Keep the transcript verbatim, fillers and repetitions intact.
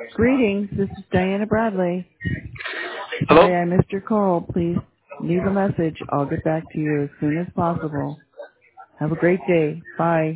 Greetings, this is Diana Bradley. Hello? Sorry I missed your call. Please leave a message. I'll get back to you as soon as possible. Have a great day. Bye.